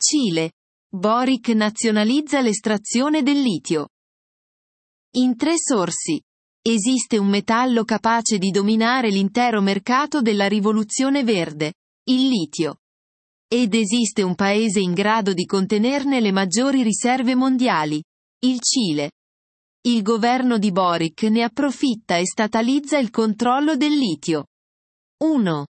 Cile. Boric nazionalizza l'estrazione del litio. In 3 sorsi. Esiste un metallo capace di dominare l'intero mercato della rivoluzione verde, il litio. Ed esiste un paese in grado di contenerne le maggiori riserve mondiali, il Cile. Il governo di Boric ne approfitta e statalizza il controllo del litio. 1.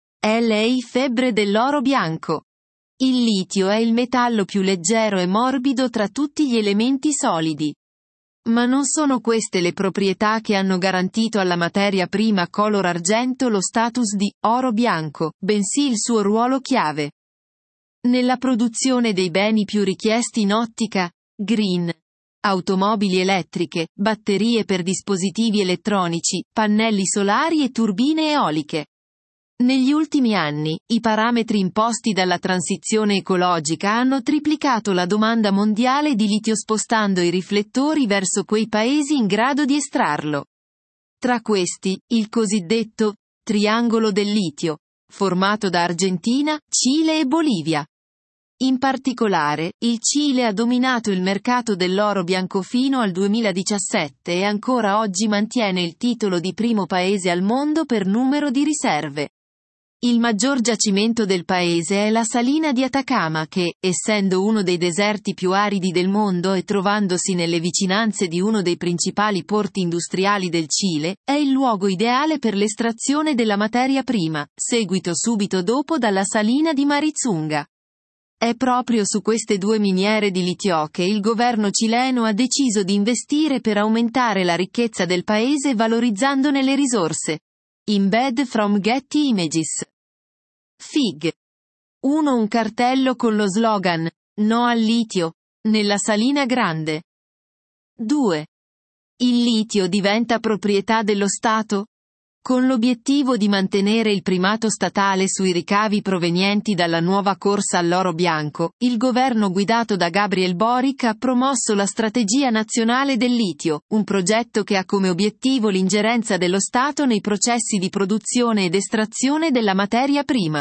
La febbre dell'oro bianco. Il litio è il metallo più leggero e morbido tra tutti gli elementi solidi. Ma non sono queste le proprietà che hanno garantito alla materia prima color argento lo status di oro bianco, bensì il suo ruolo chiave. Nella produzione dei beni più richiesti in ottica, green, automobili elettriche, batterie per dispositivi elettronici, pannelli solari e turbine eoliche. Negli ultimi anni, i parametri imposti dalla transizione ecologica hanno triplicato la domanda mondiale di litio spostando i riflettori verso quei paesi in grado di estrarlo. Tra questi, il cosiddetto triangolo del litio, formato da Argentina, Cile e Bolivia. In particolare, il Cile ha dominato il mercato dell'oro bianco fino al 2017 e ancora oggi mantiene il titolo di primo paese al mondo per numero di riserve. Il maggior giacimento del paese è la salina di Atacama che, essendo uno dei deserti più aridi del mondo e trovandosi nelle vicinanze di uno dei principali porti industriali del Cile, è il luogo ideale per l'estrazione della materia prima, seguito subito dopo dalla salina di Maricunga. È proprio su queste 2 miniere di litio che il governo cileno ha deciso di investire per aumentare la ricchezza del paese valorizzandone le risorse. Embed from Getty Images. Fig. 1. Un cartello con lo slogan "No al litio", nella Salina Grande. 2. Il litio diventa proprietà dello Stato? Con l'obiettivo di mantenere il primato statale sui ricavi provenienti dalla nuova corsa all'oro bianco, il governo guidato da Gabriel Boric ha promosso la Strategia Nazionale del Litio, un progetto che ha come obiettivo l'ingerenza dello Stato nei processi di produzione ed estrazione della materia prima.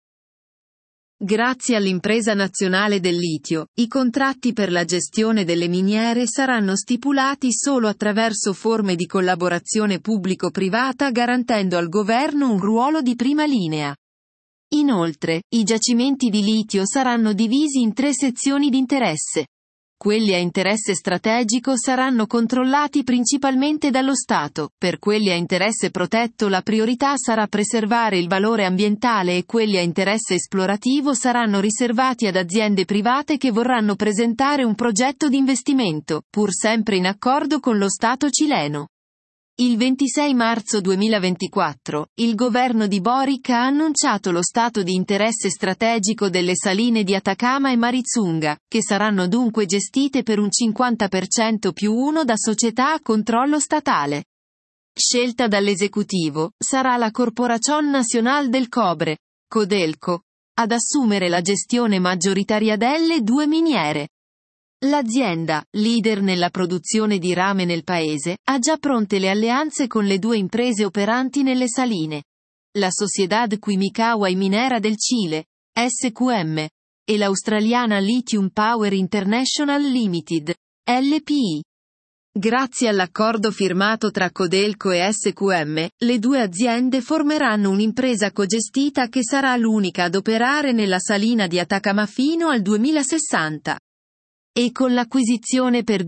Grazie all'Impresa Nazionale del Litio, i contratti per la gestione delle miniere saranno stipulati solo attraverso forme di collaborazione pubblico-privata garantendo al governo un ruolo di prima linea. Inoltre, i giacimenti di litio saranno divisi in 3 sezioni di interesse. Quelli a interesse strategico saranno controllati principalmente dallo Stato, per quelli a interesse protetto la priorità sarà preservare il valore ambientale e quelli a interesse esplorativo saranno riservati ad aziende private che vorranno presentare un progetto di investimento, pur sempre in accordo con lo Stato cileno. Il 26 marzo 2024, il governo di Boric ha annunciato lo stato di interesse strategico delle saline di Atacama e Maricunga, che saranno dunque gestite per un 50% più 1 da società a controllo statale. Scelta dall'esecutivo, sarà la Corporación Nacional del Cobre, Codelco, ad assumere la gestione maggioritaria delle 2 miniere. L'azienda, leader nella produzione di rame nel paese, ha già pronte le alleanze con le 2 imprese operanti nelle saline. La Sociedad Química y Minera del Cile, SQM, e l'australiana Lithium Power International Limited, LPI. Grazie all'accordo firmato tra Codelco e SQM, le 2 aziende formeranno un'impresa cogestita che sarà l'unica ad operare nella salina di Atacama fino al 2060. E con l'acquisizione per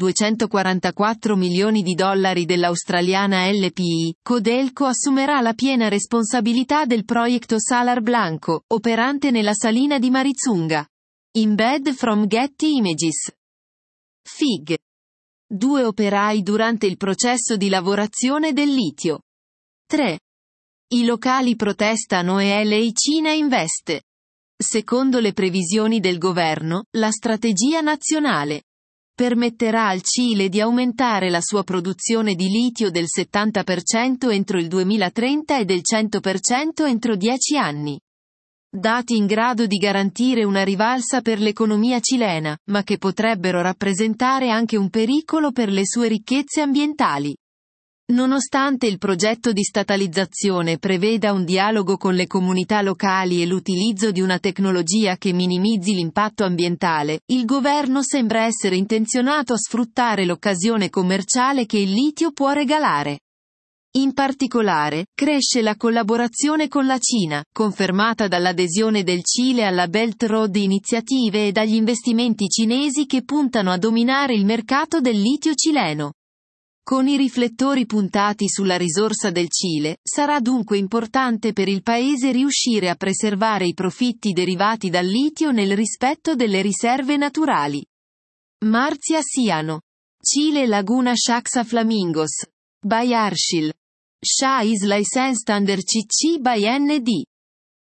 $244 milioni dell'australiana LPI, Codelco assumerà la piena responsabilità del progetto Salar Blanco, operante nella salina di Maricunga. Embed from Getty Images. Fig. 2 operai durante il processo di lavorazione del litio. 3. I locali protestano e la Cina investe. Secondo le previsioni del governo, la strategia nazionale permetterà al Cile di aumentare la sua produzione di litio del 70% entro il 2030 e del 100% entro 10 anni. Dati in grado di garantire una rivalsa per l'economia cilena, ma che potrebbero rappresentare anche un pericolo per le sue ricchezze ambientali. Nonostante il progetto di statalizzazione preveda un dialogo con le comunità locali e l'utilizzo di una tecnologia che minimizzi l'impatto ambientale, il governo sembra essere intenzionato a sfruttare l'occasione commerciale che il litio può regalare. In particolare, cresce la collaborazione con la Cina, confermata dall'adesione del Cile alla Belt Road Iniziative e dagli investimenti cinesi che puntano a dominare il mercato del litio cileno. Con i riflettori puntati sulla risorsa del Cile, sarà dunque importante per il paese riuscire a preservare i profitti derivati dal litio nel rispetto delle riserve naturali. Marzia Siano. Cile Laguna Shaxa Flamingos. By Arshil. Sha is licensed under CC by ND.